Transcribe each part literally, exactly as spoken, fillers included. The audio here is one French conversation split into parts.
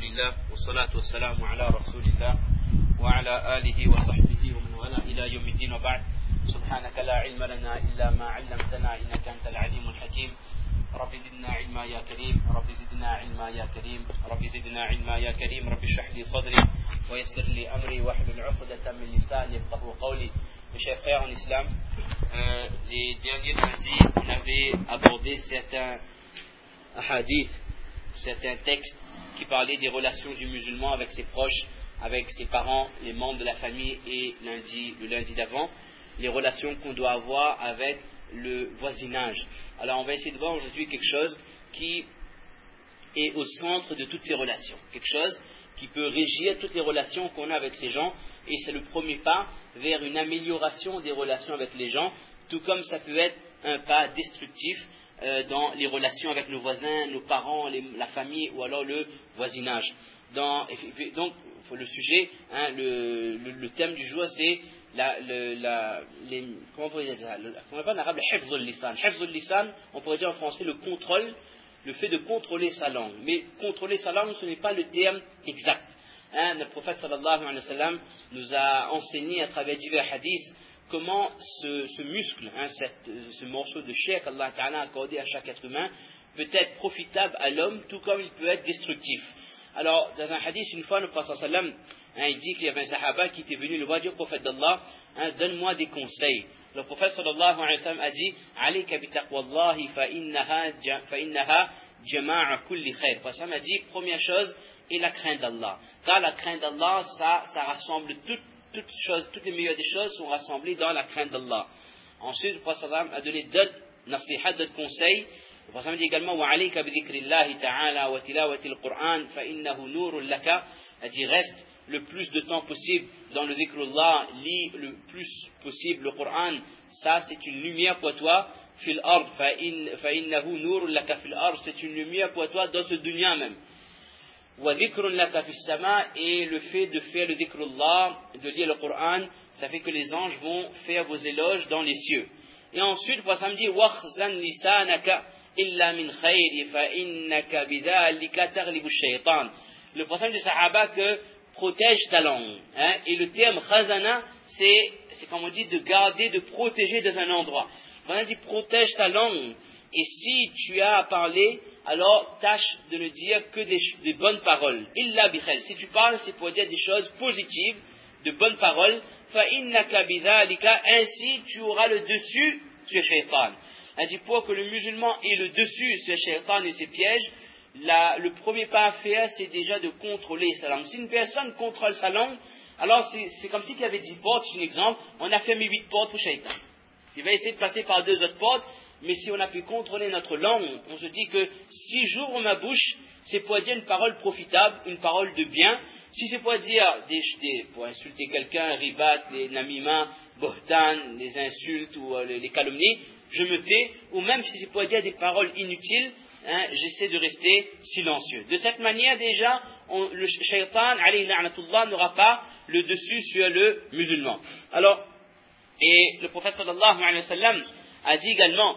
Alhamdulillah, wa salatu wa salamu ala rasulillah, wa ala alihi wa sahbihi wa man wala ila yawmiddin wa ba'd. Subhanaka la ilma lana illa ma 'allamtana innaka antal alimul hakim. Rabbi zidna ilma ya karim, Rabbi zidna ilma ya karim, Rabbi zidna ilma ya karim, Rabbi shrah li sadri wa yassir li amri wa hlul 'uqdatan min lisani yafqahu qawli. Mes chers frères en islam, euh, les derniers lundis, on avait abordé certains hadiths, certains textes qui parlaient des relations du musulman avec ses proches, avec ses parents, les membres de la famille et lundi, le lundi d'avant, les relations qu'on doit avoir avec le voisinage. Alors on va essayer de voir aujourd'hui quelque chose qui est au centre de toutes ces relations, quelque chose qui peut régir toutes les relations qu'on a avec ces gens, et c'est le premier pas vers une amélioration des relations avec les gens, tout comme ça peut être un pas destructif euh, dans les relations avec nos voisins, nos parents, les, la famille ou alors le voisinage. Dans, donc le sujet, hein, le, le, le thème du jour c'est la, le, la, les, comment on pourrait dire ça, le, comment on appelle en arabe, le hifz al-lisan. Hifz al-lisan, on pourrait dire en français le contrôle, le fait de contrôler sa langue. Mais contrôler sa langue, ce n'est pas le terme exact. Hein, le prophète sallallahu alayhi wa sallam nous a enseigné à travers divers hadiths comment ce, ce muscle, hein, cette, ce morceau de chair qu'Allah Ta'ala a accordé à chaque être humain peut être profitable à l'homme tout comme il peut être destructif. Alors, dans un hadith, une fois, le prophète sallallahu alayhi wa sallam, hein, il dit qu'il y avait un sahaba qui était venu le voir dire au prophète d'Allah, hein, donne-moi des conseils. Le prophète sallallahu alayhi wa sallam a dit alayka bi taqwallahi fa innaha fa innaha jama'a kulli khair. Le prophète a dit première chose est la crainte d'Allah. Car la crainte d'Allah, ça, ça rassemble toutes, toutes choses, toutes les meilleures des choses sont rassemblées dans la crainte d'Allah. Ensuite, le prophète a donné d'autres nasihat, d'autres conseils. Le prophète dit également wa alayka bi dhikrillahi ta'ala wa tilawati al-Qur'an fa innahu nurun laka. Il dit reste le plus de temps possible dans le dhikrullah, lis le plus possible le Coran, ça c'est une lumière pour toi, fil ard, fa innahu nurun laka fil ard, c'est une lumière pour toi dans ce dunya même. Wa dhikrun laka fis sama, et le fait de faire le dhikrullah, de lire le Coran, ça fait que les anges vont faire vos éloges dans les cieux. Et ensuite, le prophète dit wakhzan lisanaka illa min khayri fa innaka bidhalika taghlibu ash-shaytan. Le prophète du sahaba que protège ta langue. Hein? Et le terme khazana, c'est, c'est comme on dit, de garder, de protéger dans un endroit. On a dit protège ta langue. Et si tu as à parler, alors tâche de ne dire que des, des bonnes paroles. Illa bikhal. Si tu parles, c'est pour dire des choses positives, de bonnes paroles. Fa innaka bidhalika. Ainsi, tu auras le dessus sur shaitan. On a dit pour que le musulman ait le dessus sur shaitan et ses pièges, La, le premier pas à faire, c'est déjà de contrôler sa langue. Si une personne contrôle sa langue, alors c'est, c'est comme si il y avait dix portes, c'est un exemple, on a fermé huit portes pour Shaitan. Il va essayer de passer par deux autres portes, mais si on a pu contrôler notre langue, on se dit que si j'ouvre ma bouche, c'est pour dire une parole profitable, une parole de bien. Si c'est pour dire, des, des, pour insulter quelqu'un, ribat, les namima, bohtan, les insultes ou euh, les, les calomnies, je me tais, ou même si c'est pour dire des paroles inutiles, Hein, j'essaie de rester silencieux. De cette manière, déjà, on, le shaitan, alayhi la'natullah, n'aura pas le dessus sur le musulman. Alors, et le prophète sallallahu alayhi wa sallam a dit également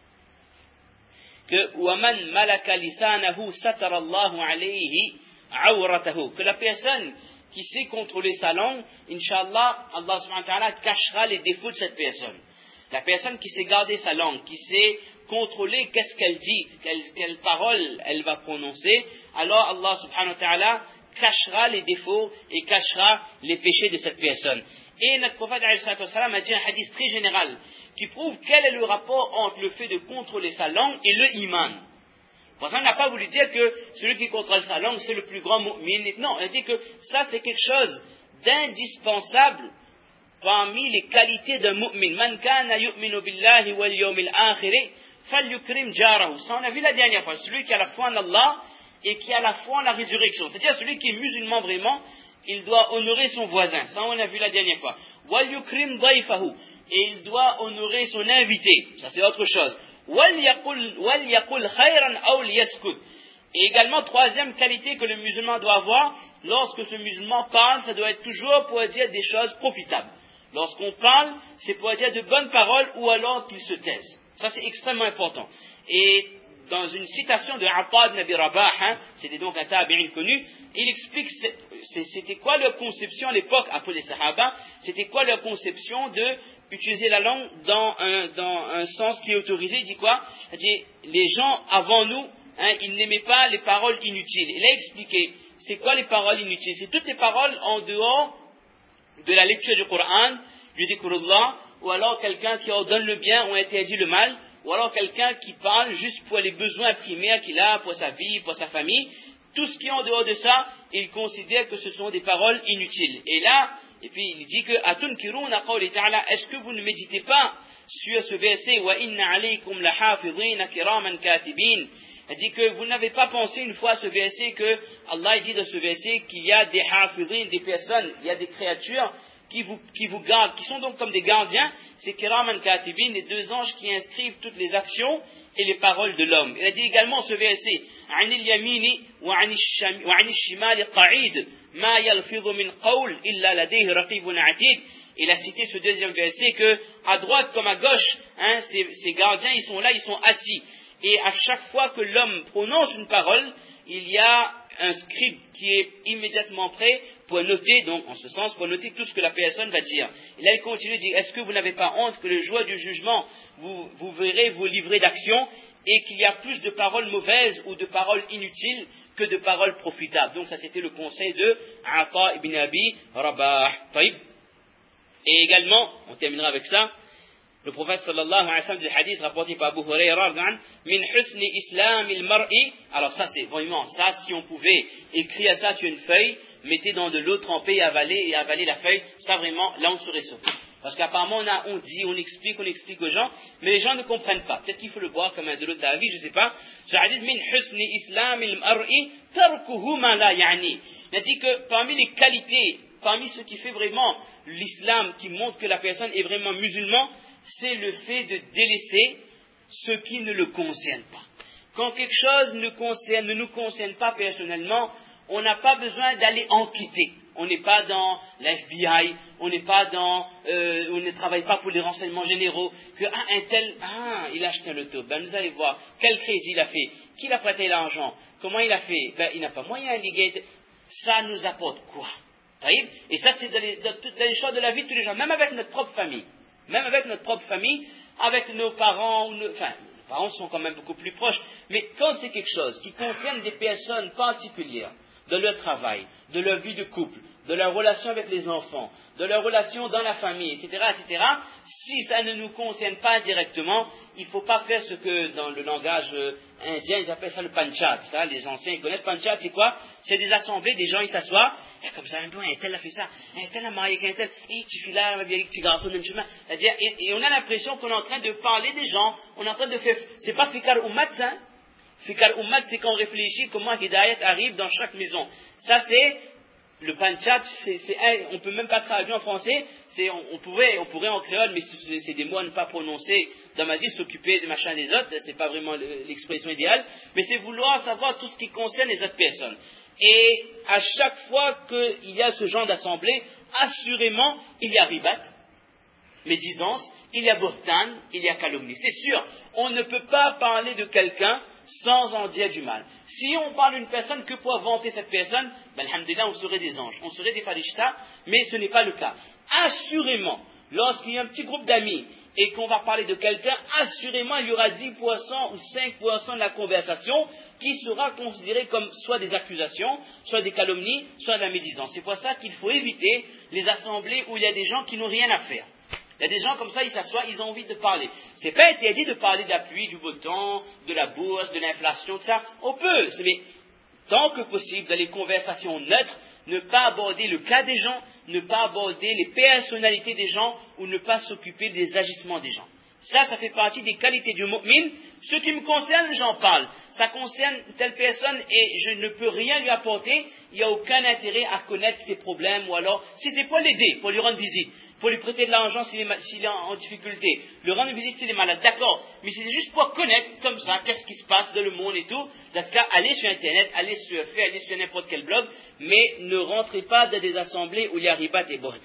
que وَمَنْ مَلَكَ لِسَانَهُ سَتَرَ اللَّهُ عَلَيْهِ عَوْرَتَهُ. Que la personne qui sait contrôler sa langue, Inch'Allah, Allah subhanahu wa ta'ala cachera les défauts de cette personne. La personne qui sait garder sa langue, qui sait contrôler qu'est-ce qu'elle dit, quelle, quelle parole elle va prononcer, alors Allah subhanahu wa ta'ala cachera les défauts et cachera les péchés de cette personne. Et notre prophète alayhi salatu wa salam a dit un hadith très général qui prouve quel est le rapport entre le fait de contrôler sa langue et le iman. Le prophète n'a pas voulu dire que celui qui contrôle sa langue c'est le plus grand mu'min. Non, il a dit que ça c'est quelque chose d'indispensable parmi les qualités d'un mu'min. Man kana yu'minu billahi wal yawmil akhir falyukrim jarahu. Ça on a vu la dernière fois. Celui qui a la foi en Allah et qui a la foi en la résurrection. C'est-à-dire celui qui est musulman vraiment, il doit honorer son voisin. Ça on a vu la dernière fois. Wal yukrim dayfahu. Et il doit honorer son invité. Ça c'est autre chose. Wal yaqul wal yaqul khayran aw liyaskut. Et également, troisième qualité que le musulman doit avoir, lorsque ce musulman parle, ça doit être toujours pour dire des choses profitables. Lorsqu'on parle, c'est pour dire de bonnes paroles ou alors qu'il se taise. Ça, c'est extrêmement important. Et dans une citation de Ata ibn Abi Rabah, hein, c'était donc un tabi'in connu, il explique c'était quoi leur conception à l'époque, après les Sahaba, c'était quoi leur conception de utiliser la langue dans un, dans un sens qui est autorisé. Il dit quoi? Il dit, les gens avant nous, hein, ils n'aimaient pas les paroles inutiles. Il a expliqué, c'est quoi les paroles inutiles? C'est toutes les paroles en dehors de la lecture du Coran, du dhikrullah, ou alors quelqu'un qui ordonne le bien ou interdit le mal, ou alors quelqu'un qui parle juste pour les besoins primaires qu'il a, pour sa vie, pour sa famille. Tout ce qui est en dehors de ça, il considère que ce sont des paroles inutiles. Et là, et puis il dit que Atunkiruna qawli ta'ala, est-ce que vous ne méditez pas sur ce verset wa inna alaykum lahafidhina kiraman katibin? Il dit que vous n'avez pas pensé une fois à ce verset que Allah dit dans ce verset qu'il y a des hafidhin, des personnes, il y a des créatures qui vous, qui vous gardent, qui sont donc comme des gardiens, c'est kiraman katibin, les deux anges qui inscrivent toutes les actions et les paroles de l'homme. Il a dit également ce verset, anil yamini wa anil shimali qa'id, ma yalfidhu min qawl illa ladayhi raqibun atid. Il a cité ce deuxième verset que à droite comme à gauche, hein, ces, ces gardiens ils sont là, ils sont assis. Et à chaque fois que l'homme prononce une parole, il y a un scribe qui est immédiatement prêt pour noter, donc en ce sens, pour noter tout ce que la personne va dire. Et là, il continue de dire, est-ce que vous n'avez pas honte que le jour du jugement, vous, vous verrez vous livrer d'action et qu'il y a plus de paroles mauvaises ou de paroles inutiles que de paroles profitables. Donc ça, c'était le conseil de Ata ibn Abi Rabah. Et également, on terminera avec ça, le prophète sallallahu alayhi wa sallam du hadith rapporté par Abu Huraira, min husni islam il mar'i. Alors ça c'est vraiment ça, si on pouvait écrire ça sur une feuille, mettez dans de l'eau trempée et avaler, et avaler la feuille, ça vraiment, là on serait sauvé. Parce qu'apparemment on, a, on dit, on explique, on explique aux gens, mais les gens ne comprennent pas. Peut-être qu'il faut le boire comme un de l'eau d'avis, je ne sais pas. Ce hadith, min husni islam il mar'i tarkuhu ma la ya'ni. Il a dit que parmi les qualités, parmi ce qui fait vraiment l'islam, qui montre que la personne est vraiment musulman, c'est le fait de délaisser ce qui ne le concerne pas. Quand quelque chose ne, concerne, ne nous concerne pas personnellement, on n'a pas besoin d'aller enquêter. On n'est pas dans l'F B I, on n'est pas dans, euh, on ne travaille pas pour les renseignements généraux, que ah, un tel, ah, il a acheté un loto, ben vous allez voir, quel crédit il a fait, qui l'a prêté l'argent, comment il a fait, ben il n'a pas moyen de liguer, ça nous apporte quoi? Et ça c'est dans les, dans, dans les choix de la vie de tous les gens, même avec notre propre famille. Même avec notre propre famille, avec nos parents, ou nos, enfin, nos parents sont quand même beaucoup plus proches, mais quand c'est quelque chose qui concerne des personnes particulières, de leur travail, de leur vie de couple, de leur relation avec les enfants, de leur relation dans la famille, et cetera, et cetera, si ça ne nous concerne pas directement, il ne faut pas faire ce que dans le langage indien, ils appellent ça le panchat. Ça, les anciens, ils connaissent panchat, c'est quoi? C'est des assemblées, des gens, ils s'assoient, et comme ça, un peu, un tel a fait ça, un tel a marié avec un tel, et tu fais là, avec petit garçon, même chemin. C'est-à-dire, et, et on a l'impression qu'on est en train de parler des gens, on est en train de faire, c'est pas fikar ummat, ça, hein? Fikar ummat, c'est qu'on réfléchit comment Hidayat arrive dans chaque maison. Ça, c'est le panchat, c'est, c'est, on ne peut même pas traduire en français, c'est, on, on, pourrait, on pourrait en créole, mais c'est, c'est des mots à ne pas prononcer dans ma vie, s'occuper des machins des autres, c'est pas vraiment l'expression idéale, mais c'est vouloir savoir tout ce qui concerne les autres personnes. Et à chaque fois qu'il y a ce genre d'assemblée, assurément, il y a ribat, médisance, il y a burtan, il y a calomnie. C'est sûr, on ne peut pas parler de quelqu'un sans en dire du mal. Si on parle d'une personne que pour vanter cette personne, ben, alhamdulillah, on serait des anges, on serait des farishtas, mais ce n'est pas le cas. Assurément, lorsqu'il y a un petit groupe d'amis et qu'on va parler de quelqu'un, assurément, il y aura dix pour cent ou cinq pour cent de la conversation qui sera considérée comme soit des accusations, soit des calomnies, soit de la médisance. C'est pour ça qu'il faut éviter les assemblées où il y a des gens qui n'ont rien à faire. Il y a des gens comme ça, ils s'assoient, ils ont envie de parler. C'est pas interdit de parler de la pluie, du beau temps, de la bourse, de l'inflation, tout ça. On peut, mais tant que possible, dans les conversations neutres, ne pas aborder le cas des gens, ne pas aborder les personnalités des gens, ou ne pas s'occuper des agissements des gens. Ça, ça fait partie des qualités du mu'min. Ce qui me concerne, j'en parle. Ça concerne telle personne et je ne peux rien lui apporter. Il n'y a aucun intérêt à connaître ses problèmes ou alors, si c'est pour l'aider, pour lui rendre visite, pour lui prêter de l'argent s'il est, s'il est en, en difficulté, lui rendre visite s'il est malade, d'accord. Mais c'est juste pour connaître comme ça, qu'est-ce qui se passe dans le monde et tout. Dans ce cas, allez sur Internet, allez sur F, allez sur n'importe quel blog, mais ne rentrez pas dans des assemblées où il y a ribat et borta.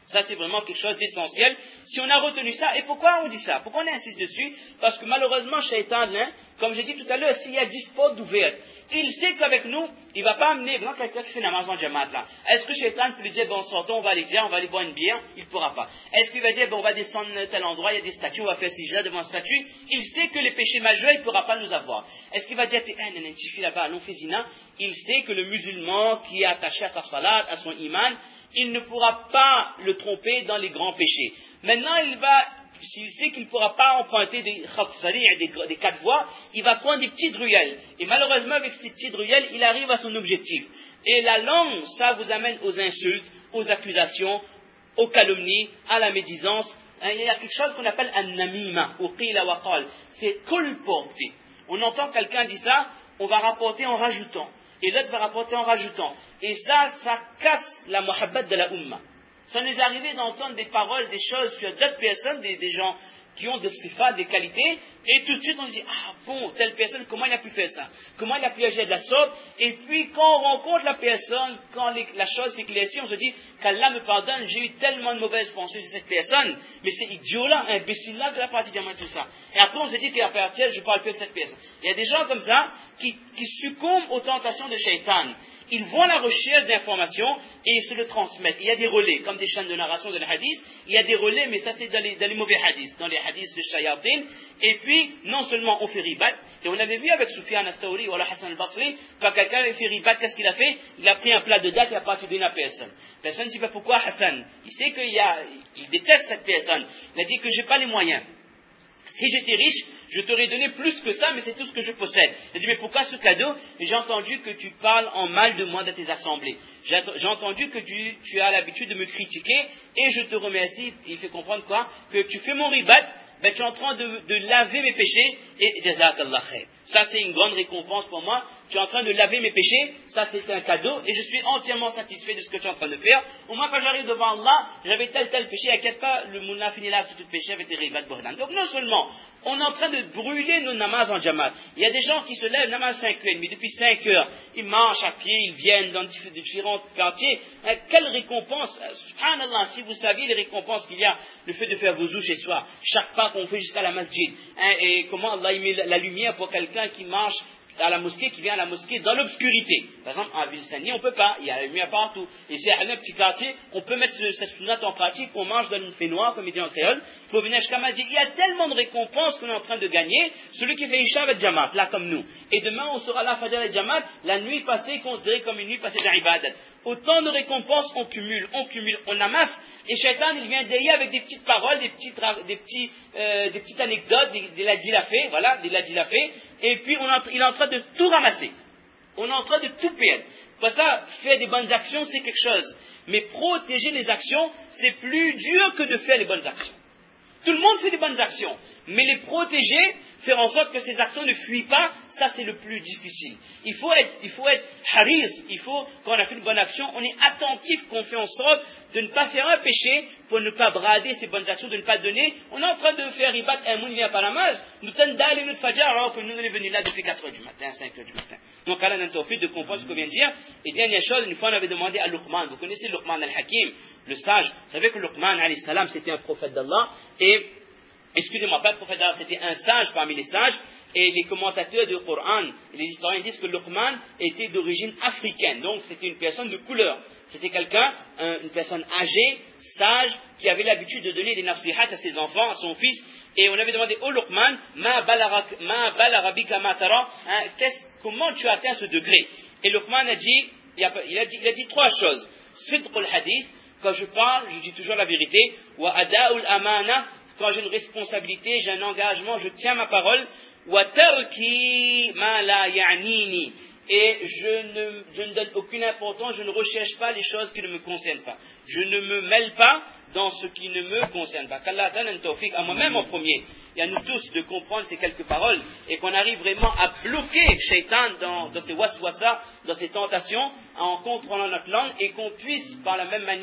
Ça, c'est vraiment quelque chose d'essentiel. Si on a retenu ça, et pourquoi on dit ça? Pourquoi on insiste dessus? Parce que malheureusement, Shaitan, hein, comme j'ai dit tout à l'heure, s'il y a dix portes ouvertes, il sait qu'avec nous, il ne va pas amener, vraiment quelqu'un qui fait namaz en Jamaat là. Est-ce que Shaitan peut lui dire, bon, sortons, on va aller dire, on va aller boire une bière? Il ne pourra pas. Est-ce qu'il va dire, bon, on va descendre à tel endroit, il y a des statues, on va faire sijda devant une statue? Il sait que les péchés majeurs, il ne pourra pas nous avoir. Est-ce qu'il va dire, t'es un nantifi là-bas, allons fait zina? Il sait que le musulman qui est attaché à sa salat, à son iman, il ne pourra pas le tromper dans les grands péchés. Maintenant, il va, s'il sait qu'il ne pourra pas emprunter des khatsari, des, des quatre voies, il va prendre des petites ruelles. Et malheureusement, avec ces petites ruelles, il arrive à son objectif. Et la langue, ça vous amène aux insultes, aux accusations, aux calomnies, à la médisance. Il y a quelque chose qu'on appelle un namima, ou qila wa qal. C'est colporter. On entend quelqu'un dire ça, on va rapporter en rajoutant. Et l'autre va rapporter en rajoutant. Et ça, ça casse la muhabbat de la umma. Ça nous est arrivé d'entendre des paroles, des choses sur d'autres personnes, des, des gens qui ont des sifat, des qualités, et tout de suite on se dit, ah bon, telle personne, comment il a pu faire ça? Comment il a pu agir de la sorte? Et puis quand on rencontre la personne, quand les, la chose s'éclaircit, on se dit, qu'Allah me pardonne, j'ai eu tellement de mauvaises pensées sur cette personne, mais c'est idiot là, imbécile là, de la partie de tout ça. Et après on se dit qu'à partir je parle plus de cette personne. Il y a des gens comme ça, qui, qui succombent aux tentations de Shaitan. Ils vont à la recherche d'informations et ils se le transmettent. Il y a des relais, comme des chaînes de narration de les hadiths. Il y a des relais, mais ça c'est dans les, dans les mauvais hadiths, dans les hadiths de Shayatin. Et puis, non seulement on fait ribat, et on avait vu avec Sufyan al-Thawri ou Hassan al-Basri, quand quelqu'un avait fait ribat, qu'est-ce qu'il a fait? Il a pris un plat de date et a pas donné à personne. Personne ne dit pas pourquoi Hassan. Il sait qu'il y a, il déteste cette personne. Il a dit que j'ai pas les moyens. Si j'étais riche, je t'aurais donné plus que ça, mais c'est tout ce que je possède. Il a dit, mais pourquoi ce cadeau? Et j'ai entendu que tu parles en mal de moi dans tes assemblées. J'ai, j'ai entendu que tu, tu as l'habitude de me critiquer, et je te remercie. Il fait comprendre quoi? Que tu fais mon ribat, ben tu es en train de, de laver mes péchés, et jazakallah khair. Ça c'est une grande récompense pour moi. Tu es en train de laver mes péchés, ça c'est un cadeau, et je suis entièrement satisfait de ce que tu es en train de faire. Au moins quand j'arrive devant Allah, j'avais tel tel péché, inquiète pas, le moulin finit là, tout péché avec des ribat bordan. Donc non seulement, on est en train de brûler nos namaz en jamaat. Il y a des gens qui se lèvent namaz cinq heures, mais depuis cinq heures, ils marchent à pied, ils viennent dans différents quartiers. Quelle récompense, subhanallah, si vous saviez les récompenses qu'il y a, le fait de faire wuzu chez soi, chaque pas qu'on fait jusqu'à la masjid, hein, et comment Allah met la lumière pour quelqu'un qui marche à la mosquée, qui vient à la mosquée dans l'obscurité. Par exemple, à Ville-Saint-Denis, on ne peut pas, il y a la lumière partout. Et si à un petit quartier, on peut mettre cette sunnat en pratique, on mange dans une fée noire, comme il dit en créole. Pour venir jusqu'à Madi, il y a tellement de récompenses qu'on est en train de gagner, celui qui fait Isha avec Jamaat, là comme nous. Et demain, on sera là, Fajr et Jamaat, la nuit passée considérée comme une nuit passée d'Ibadat. Autant de récompenses, on cumule, on cumule, on amasse. Et Shaitan, il vient derrière avec des petites paroles, des petites, des petits, euh, des petites anecdotes, des, des ladjilafés, voilà, des ladjilafés. Et puis, on est, il est en train de tout ramasser. On est en train de tout perdre. Pour ça, faire des bonnes actions, c'est quelque chose. Mais protéger les actions, c'est plus dur que de faire les bonnes actions. Tout le monde fait des bonnes actions. Mais les protéger, faire en sorte que ces actions ne fuient pas, ça c'est le plus difficile. Il faut être, il faut être haris, il faut, quand on a fait une bonne action, on est attentif, qu'on fait en sorte de ne pas faire un péché, pour ne pas brader ces bonnes actions, de ne pas donner. On est en train de faire ribat, un moun vient par la mage, nous tenons d'aller notre fajr, alors que nous on est venus là depuis quatre heures du matin, cinq heures du matin. Donc Allah n'a pas fait de comprendre ce qu'on vient de dire. Et dernière chose, une fois on avait demandé à Luqman, vous connaissez Luqman al-Hakim, le sage, vous savez que Luqman alayhi salam c'était un prophète d'Allah, et excusez-moi, pas le prophète d'Allah, c'était un sage parmi les sages, et les commentateurs du Coran, les historiens disent que Luqman était d'origine africaine, donc c'était une personne de couleur. C'était quelqu'un, un, une personne âgée, sage, qui avait l'habitude de donner des nasihat à ses enfants, à son fils, et on avait demandé au Luqman, ma balarabika matara, comment tu as atteint ce degré? Et Luqman a dit, il a, il a dit, il a dit trois choses. Sidqul hadith, quand je parle, je dis toujours la vérité, wa ada'ul amana, quand j'ai une responsabilité, j'ai un engagement, je tiens ma parole, wa tarki ma la ya'nini, et je ne, je ne donne aucune importance, je ne recherche pas les choses qui ne me concernent pas. Je ne me mêle pas dans ce qui ne me concerne pas. Qu'Allah donne un tawfiq à moi-même en premier, et à nous tous de comprendre ces quelques paroles, et qu'on arrive vraiment à bloquer Shaitan dans, dans ses waswasa, dans ses tentations, en contrôlant notre langue, et qu'on puisse par la même manière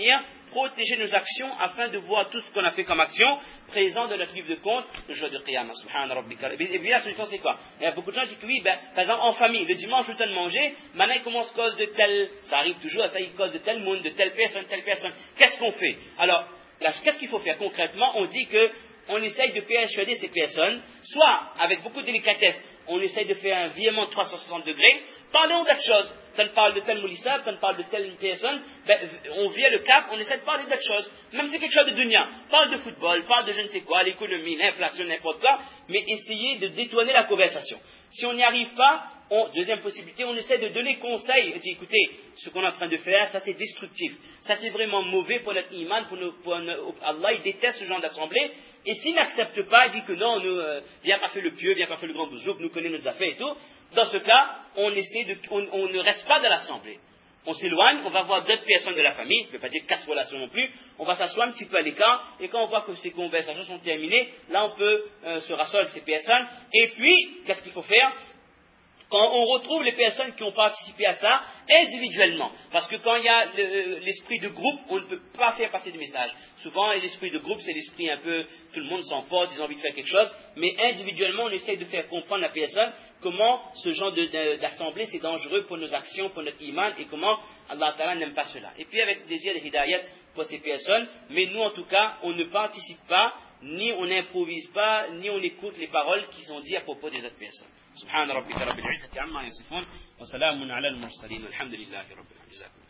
protéger nos actions afin de voir tout ce qu'on a fait comme action présent dans notre livre de compte le jour de Qiyamah. Subhana rabbika. Et bien la solution c'est quoi? Il y a beaucoup de gens qui disent que oui, ben, par exemple en famille, le dimanche, le temps de manger, maintenant il commence cause de tel, ça arrive toujours à ça, il cause de tel monde, de telle personne, telle personne. Qu'est-ce qu'on fait? Alors, là, qu'est-ce qu'il faut faire concrètement? On dit que on essaye de persuader ces personnes, soit avec beaucoup de délicatesse, on essaye de faire un virement de trois cent soixante degrés, parlons d'autres choses. Quand on parle de tel moulissa, quand on parle de telle personne, ben, on vient le cap, on essaie de parler d'autres choses. Même si c'est quelque chose de dunya. Parle de football, parle de je ne sais quoi, l'économie, l'inflation, n'importe quoi, mais essayez de détourner la conversation. Si on n'y arrive pas, on, deuxième possibilité, on essaie de donner conseil. On dit, écoutez, ce qu'on est en train de faire, ça c'est destructif. Ça c'est vraiment mauvais pour notre iman, pour, nos, pour nos, Allah, il déteste ce genre d'assemblée. Et s'il n'accepte pas, il dit que non, nous, euh, viens pas faire le pieux, viens pas faire le grand bouzouk, nous connaissons nos affaires et tout. Dans ce cas, on essaie de, on, on ne reste pas dans l'assemblée. On s'éloigne, on va voir d'autres personnes de la famille, je ne veux pas dire casse relation non plus, on va s'asseoir un petit peu à l'écart, et quand on voit que ces conversations sont terminées, là on peut euh, se rasseoir avec ces personnes, et puis, qu'est-ce qu'il faut faire? Quand on retrouve les personnes qui ont participé à ça individuellement, parce que quand il y a le, l'esprit de groupe, on ne peut pas faire passer des messages. Souvent, l'esprit de groupe, c'est l'esprit un peu, tout le monde s'emporte, ils ont envie de faire quelque chose, mais individuellement, on essaie de faire comprendre à la personne comment ce genre de, de, d'assemblée, c'est dangereux pour nos actions, pour notre iman, et comment Allah Ta'ala n'aime pas cela. Et puis, avec le désir de hidayat pour ces personnes, mais nous, en tout cas, on ne participe pas, ni on n'improvise pas, ni on écoute les paroles qui sont dites à propos des autres personnes. سبحان ربك رب العزة عما يصفون وسلام على المرسلين والحمد لله رب العالمين.